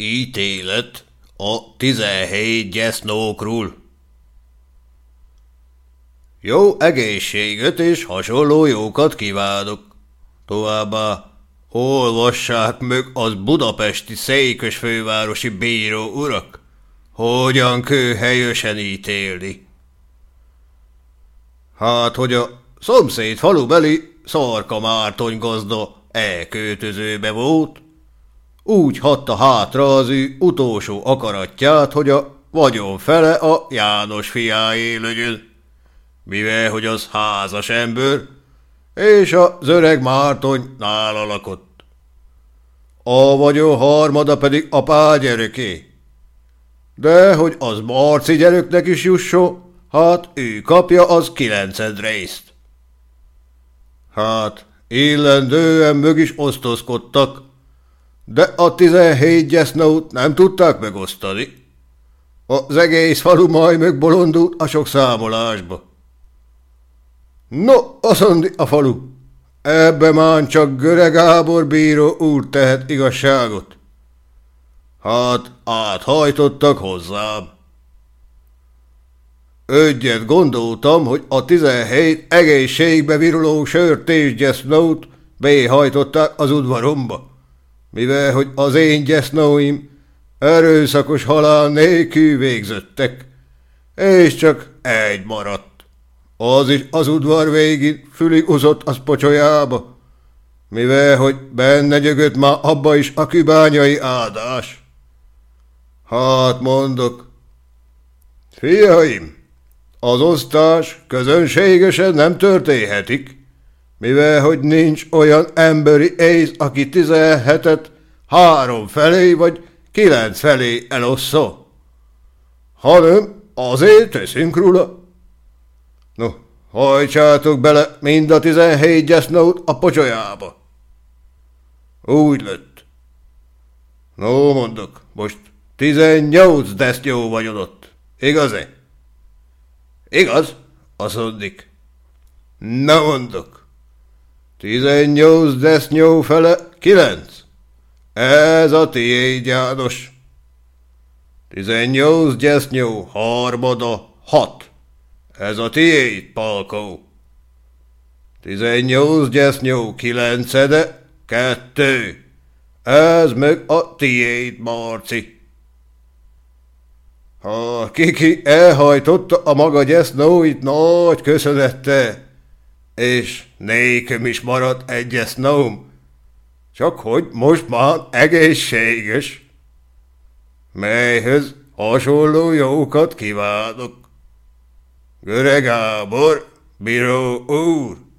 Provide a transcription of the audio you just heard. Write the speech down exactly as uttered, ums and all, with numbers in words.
Ítélet a tizenhét gyesznókról. Jó egészséget és hasonló jókat kívánok. Továbbá olvassák meg az budapesti székes fővárosi bíró urak, hogyan kő helyesen ítélni. Hát, hogy a szomszéd falubeli Szarka Márton gazda elköltözőbe volt, úgy hagyta hátra az ő utolsó akaratját, hogy a vagyon fele a János fiáé legyen, mivel hogy az házas ember, és az öreg Márton nála lakott. A vagyon harmada pedig apá gyereké. De hogy az Marci gyereknek is jusson, hát ő kapja az kilenced részt. Hát, illendően mög is osztozkodtak, de a tizenhét gyesznót nem tudták megosztani. Az egész falu majd megbolondult a sok számolásba. No, aszondi a falu, ebbe már csak Göre Gábor bíró úr tehet igazságot. Hát áthajtottak hozzám. Egyet gondoltam, hogy a tizenhét egészségbe viruló sört és gyesznót béhajtották az udvaromba, mivel hogy az én gyesznóim erőszakos halál nélkül végződtek, és csak egy maradt. Az is az udvar végén fülig uzott az pocsolyába, mivel hogy benne gyögött már abba is a kübányai áldás. Hát mondok, fiaim, az osztás közönségesen nem történhetik, mivel hogy nincs olyan emberi ész, aki tizenhetet három felé vagy kilenc felé elossza, hanem azért teszünk róla. No, hajtsátok bele mind a tizenhét gyesznót a pocsolyába. Úgy lett. No, mondok, most tizennyolc desznyó vagyon ott, igaz-e? Igaz? Azt mondik. Na mondok, tizennyolc desznyó fele kilenc. Ez a tiéd, János. tizennyolc gyesznyó harmada hat. Ez a tiéd, Palkó. tizennyolc gyesznyó kilencede kettő. Ez meg a tiéd, Marci. Ha Kiki elhajtotta a maga gyesznóit nagy köszönettel, és nékem is maradt egy gyesznóm, csak hogy most már egészséges, melyhez hasonló jókat kívánok. Göre Gábor, bíró úr.